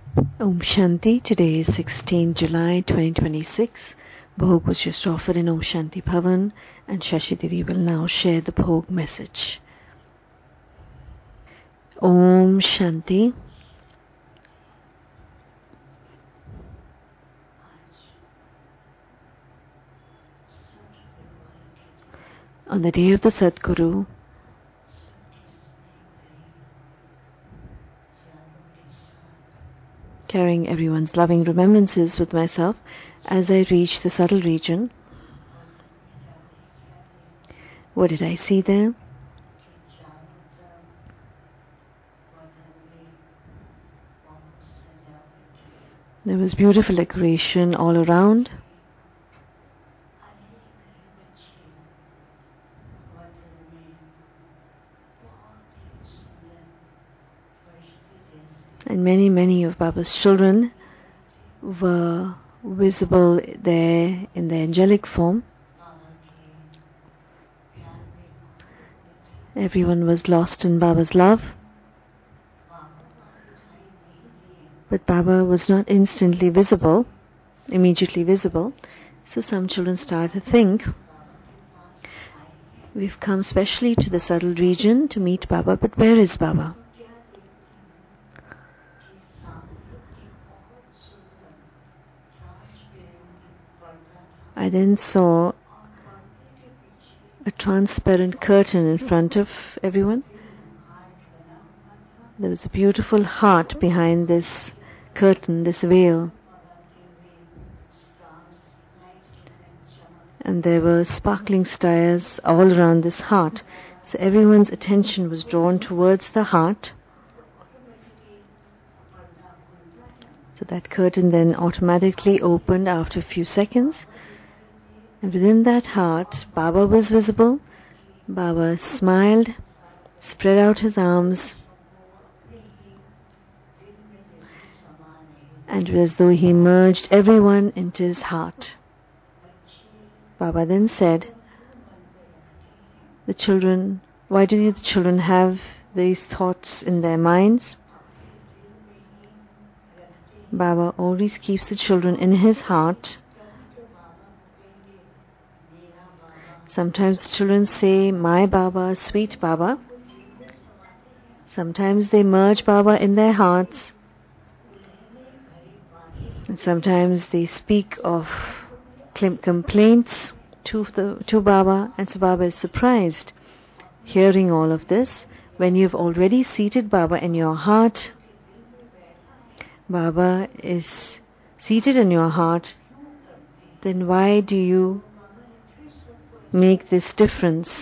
Om Shanti. Today is 16 July 2026. Bhog was just offered in Om Shanti Bhavan, and Shashi Didi will now share the Bhog message. Om Shanti. On the day of the Sadguru, carrying everyone's loving remembrances with myself as I reach the subtle region. What did I see there? There was beautiful decoration all around. And many of Baba's children were visible there in their angelic form. Everyone was lost in Baba's love. But Baba was not immediately visible. So some children started to think, we've come specially to the subtle region to meet Baba, but where is Baba? I then saw a transparent curtain in front of everyone. There was a beautiful heart behind this curtain, this veil. And there were sparkling stars all around this heart. So everyone's attention was drawn towards the heart. So that curtain then automatically opened after a few seconds. And within that heart, Baba was visible. Baba smiled, spread out his arms, and it was as though he merged everyone into his heart. Baba then said, the children, why do the children have these thoughts in their minds? Baba always keeps the children in his heart. Sometimes the children say, my Baba, sweet Baba. Sometimes they merge Baba in their hearts. And sometimes they speak of complaints to Baba. And so Baba is surprised hearing all of this. When you've already seated Baba in your heart, Baba is seated in your heart, then why do you make this difference?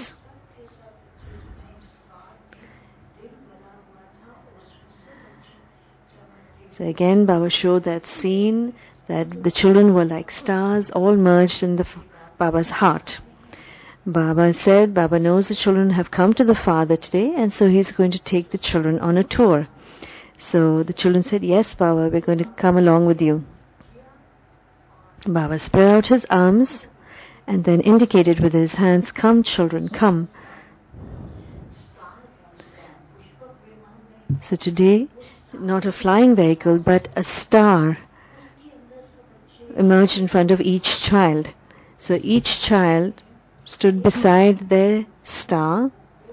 So again, Baba showed that scene that the children were like stars, all merged in Baba's heart. Baba said, Baba knows the children have come to the Father today, and so he's going to take the children on a tour. So the children said, yes, Baba, we're going to come along with you. Baba spread out his arms and then indicated with his hands, come children, come. So today, not a flying vehicle, but a star emerged in front of each child. So each child stood beside their star,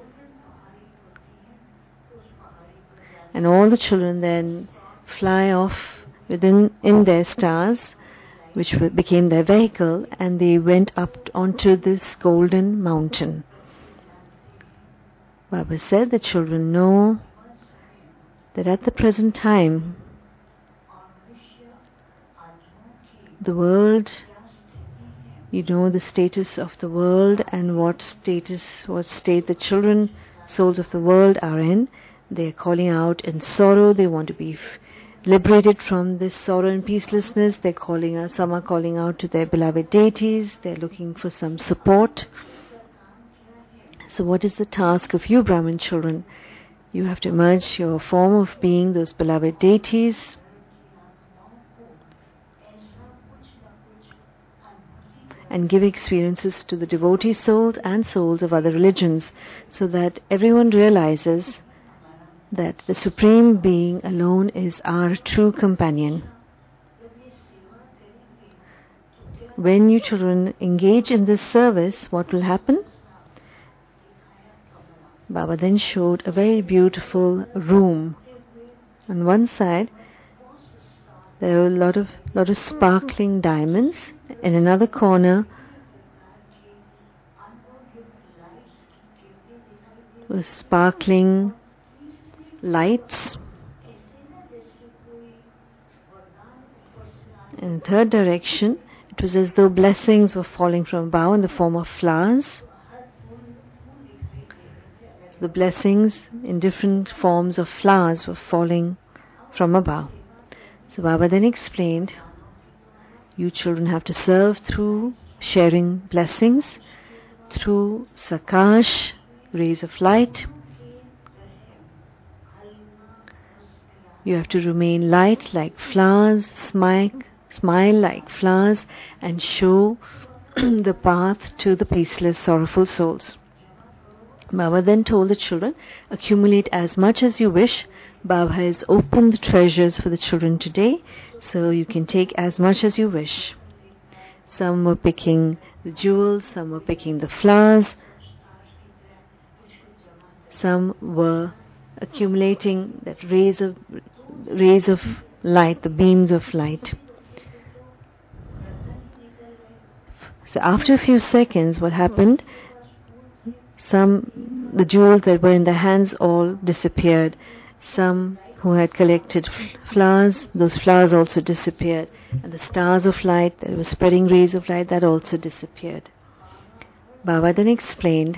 and all the children then fly off in their stars, which became their vehicle, and they went up onto this golden mountain. Baba said the children know that at the present time, the world, you know the status of the world and what state the children, souls of the world are in. They are calling out in sorrow. They want to be liberated from this sorrow and peacelessness. Some are calling out to their beloved deities. They're looking for some support. So what is the task of you Brahmin children? You have to merge your form of being those beloved deities. And give experiences to the devotee souls and souls of other religions, so that everyone realizes that the Supreme Being alone is our true companion. When you children engage in this service, what will happen? Baba then showed a very beautiful room. On one side, there were a lot of sparkling diamonds. In another corner was sparkling lights. In the third direction, it was as though blessings were falling from above in the form of flowers. So the blessings in different forms of flowers were falling from above. So Baba then explained, you children have to serve through sharing blessings, through Sakash, rays of light. You have to remain light like flowers, smile like flowers, and show the path to the peaceless, sorrowful souls. Baba then told the children, accumulate as much as you wish. Baba has opened the treasures for the children today, so you can take as much as you wish. Some were picking the jewels, some were picking the flowers, some were accumulating that rays of light, the beams of light. So after a few seconds, what happened? The jewels that were in their hands all disappeared. Some who had collected flowers, those flowers also disappeared. And the stars of light that were spreading rays of light, that also disappeared. Baba then explained,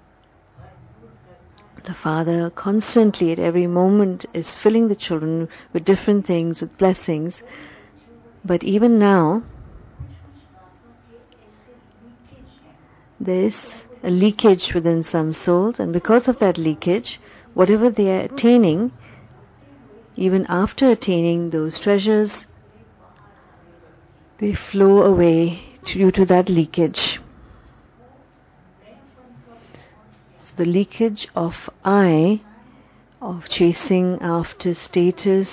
the Father constantly at every moment is filling the children with different things, with blessings. But even now, there is a leakage within some souls, and because of that leakage, whatever they are attaining, even after attaining those treasures, they flow away due to that leakage. So the leakage of I, of chasing after status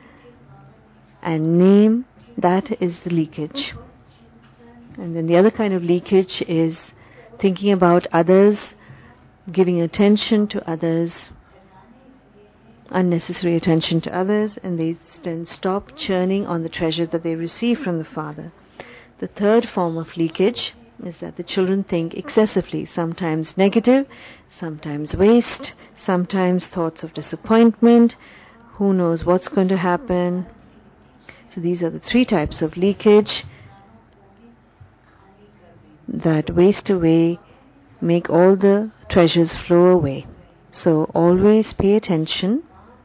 and name, that is the leakage. And then the other kind of leakage is thinking about others, giving attention to others, unnecessary attention to others, and they then stop churning on the treasures that they receive from the Father. The third form of leakage is that the children think excessively, sometimes negative, sometimes waste, sometimes thoughts of disappointment, who knows what's going to happen. So these are the three types of leakage that waste away, make all the treasures flow away. So always pay attention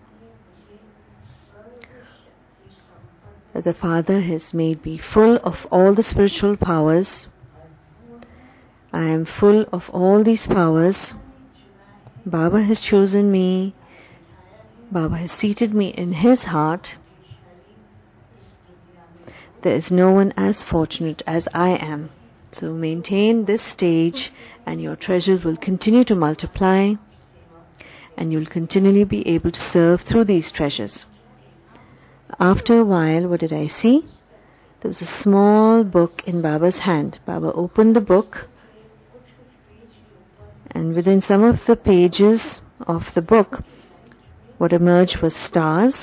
that the Father has made me full of all the spiritual powers. I am full of all these powers. Baba has chosen me. Baba has seated me in his heart. There is no one as fortunate as I am. So maintain this stage and your treasures will continue to multiply and you'll continually be able to serve through these treasures. After a while, what did I see? There was a small book in Baba's hand. Baba opened the book, and within some of the pages of the book, what emerged was stars.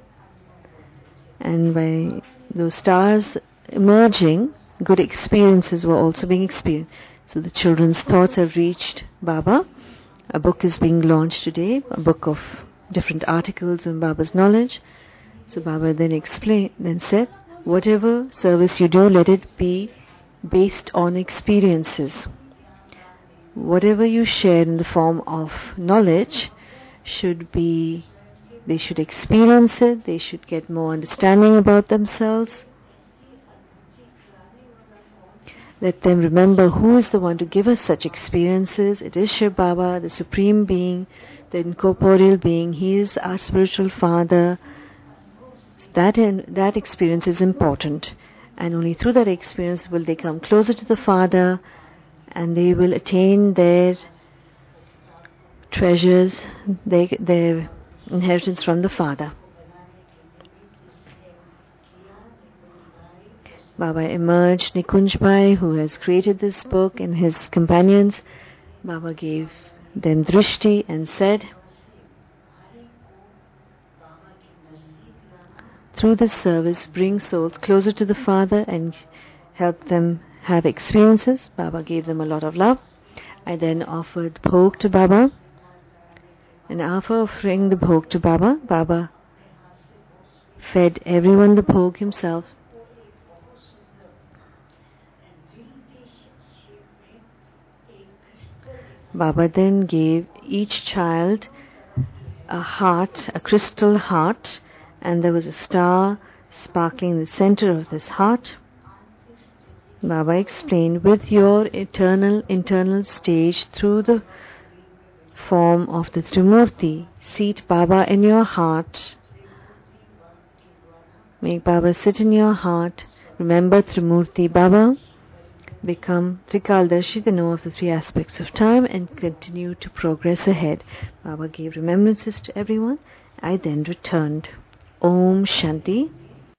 And by those stars emerging, good experiences were also being experienced. So the children's thoughts have reached Baba. A book is being launched today, a book of different articles on Baba's knowledge. So Baba then said, whatever service you do, let it be based on experiences. Whatever you share in the form of knowledge they should experience it, they should get more understanding about themselves. Let them remember who is the one to give us such experiences. It is Shiv Baba, the Supreme Being, the incorporeal being. He is our spiritual Father. That experience is important. And only through that experience will they come closer to the Father and they will attain their treasures, their inheritance from the father. Baba emerged. Nikunj Bhai, who has created this book, and his companions, Baba gave them drishti and said, through this service, bring souls closer to the Father and help them have experiences. Baba gave them a lot of love. I then offered bhog to Baba. And after offering the bhog to Baba, Baba fed everyone the bhog himself. Baba then gave each child a heart, a crystal heart, and there was a star sparkling in the center of this heart. Baba explained, with your internal stage through the form of the Trimurti, seat Baba in your heart. Make Baba sit in your heart. Remember Trimurti Baba. Become Trikaldarshi, the know of the three aspects of time, and continue to progress ahead. Baba gave remembrances to everyone. I then returned. Om Shanti.